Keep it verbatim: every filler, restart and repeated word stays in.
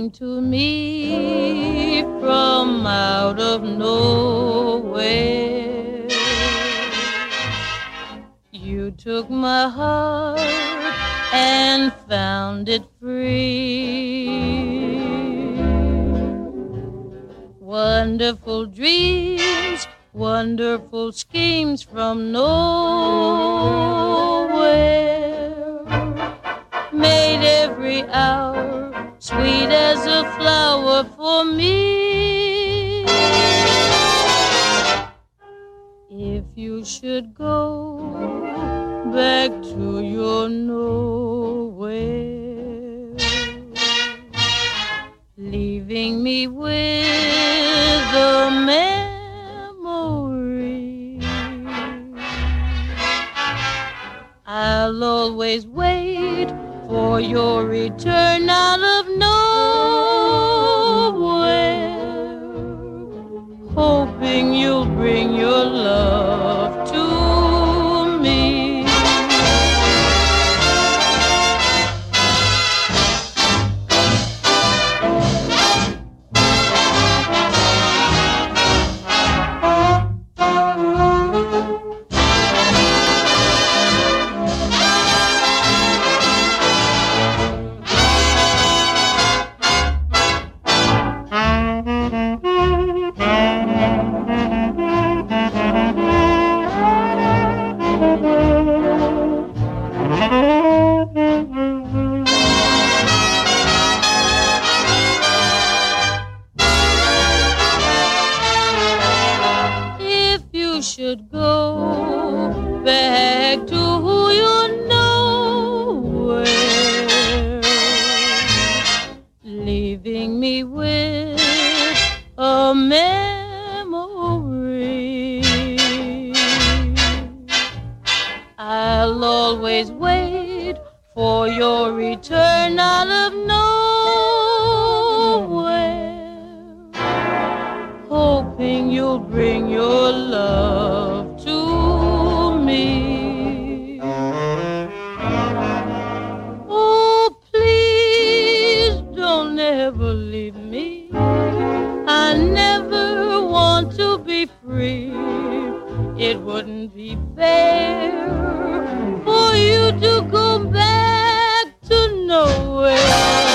came to me from out of nowhere. You took my heart and found it free. Wonderful dreams, wonderful schemes from nowhere made every hour sweet as a flower for me. If you should go back to your nowhere, leaving me with a memory, I'll always wait for your return out of nowhere, hoping you'll bring your love to me. Should go back to your nowhere, leaving me with a memory, I'll always wait for your return out of nowhere, hoping you'll bring your love to me. Oh, please don't ever leave me. I never want to be free. It wouldn't be fair for you to go back to nowhere.